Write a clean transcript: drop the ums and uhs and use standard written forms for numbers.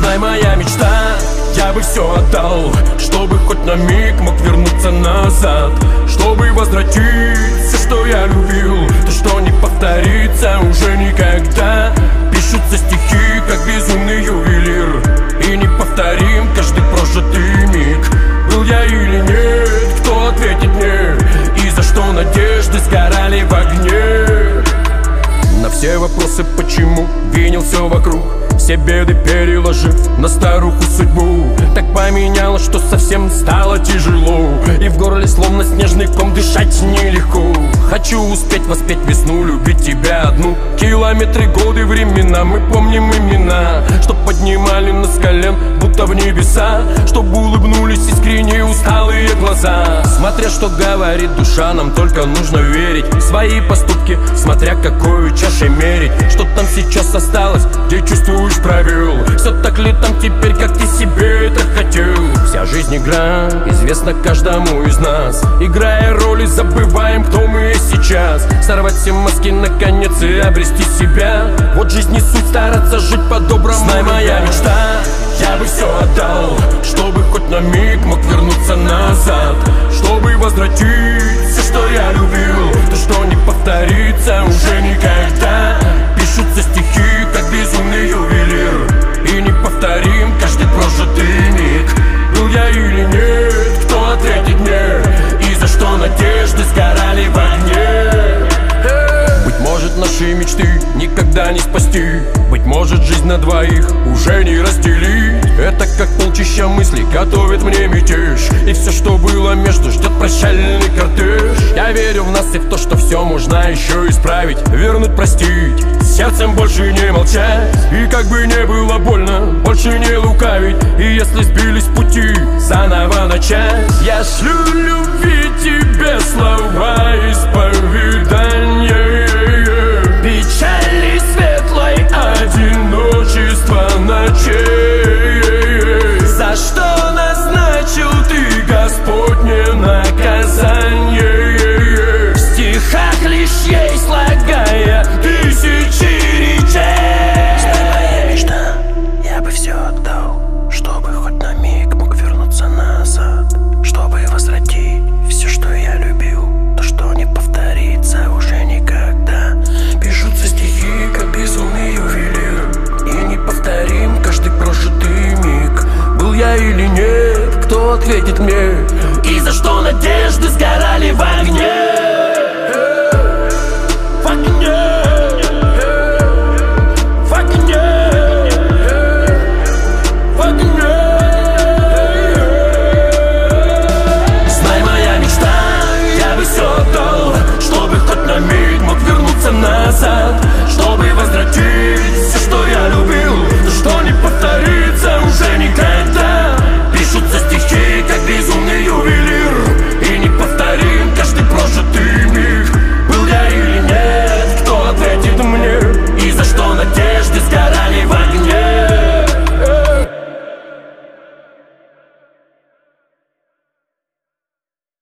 Знай, моя мечта, я бы все отдал, чтобы хоть на миг мог вернуться назад, чтобы возвратить все, что я любил, то, что не повторится уже никогда. Пишутся стихи, как безумный ювелир, и не повторим каждый прожитый миг. Был я или нет, кто ответит мне? И за что надежды сгорали в огне? На все вопросы почему винил все вокруг, все беды переложив на старуху судьбу. Так поменяло, что совсем стало тяжело, и в горле словно снежный ком дышать нелегко. Хочу успеть воспеть весну, любить тебя одну. Километры, годы, времена, мы помним имена, что поднимали нас с колен, будто в небеса, чтобы улыбнулись искренне усталые глаза. Смотря что говорит душа, нам только нужно верить в свои поступки, смотря какую чашей мерить. Что там сейчас осталось, где чувствуешь провел? Все так ли там теперь, как ты себе это хотел? Вся жизнь игра, известна каждому из нас. Играя роли, забываем, кто мы сейчас. Сорвать все маски наконец и обрести себя. Вот жизнь не суть, стараться жить по-доброму. Знай, моя мечта, я бы все отдал, чтобы хоть на миг мог вернуться назад, чтобы возвратить все, что я любил, то, что не повторится уже никогда. Пишутся стихи, как безумный ювелир, и не повторим каждый прожитый миг. Был я или нет, кто ответит мне? И за что надежды сгорали в огне? Быть может, наши мечты никогда не спасти, быть может, жизнь на двоих уже не разделить. Это как полчища мыслей готовит мне мятеж, и все, что было между, ждет прощальный кортеж. Я верю в нас и в то, что все можно еще исправить, вернуть, простить, сердцем больше не молчать. И как бы не было больно, больше не лукавить, и если сбились с пути, заново начать. Я шлю любви тебе слова исповедания, печали светлой, одиночество ночей. За что назначил ты, Господне, наказание? В стихах лишь ей слагая тысячи речей. Знай, моя мечта, я бы все отдал, чтобы хоть на миг мог вернуться назад, чтобы возвратить все, что я любил, то, что не повторится уже никогда. Пишутся стихи, как безумный ювелир, и не повторим каждый прожитый миг. Был я или нет, кто ответит мне? И за что